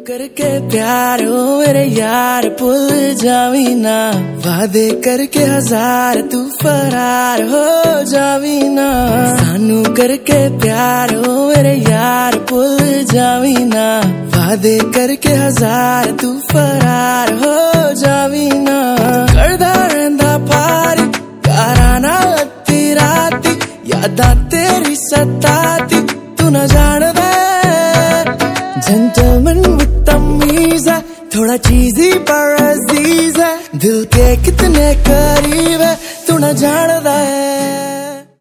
करके प्यार हो मेरे यार भूल जावी ना, वादे करके हजार तू फरार हो जावी ना। सानू करके प्यार हो मेरे यार भूल जावी ना, वादे करके हजार तू फरार हो जावी ना। करदा रहंदा पारी कारा नाल अद्धी राती, यादां तेरी सताती तू ना जानदा। जेंटलमैन विद तमीज़ है, थोड़ा चीज़ी पर अजीज है, दिल के कितने करीब है तू ना जानदा है।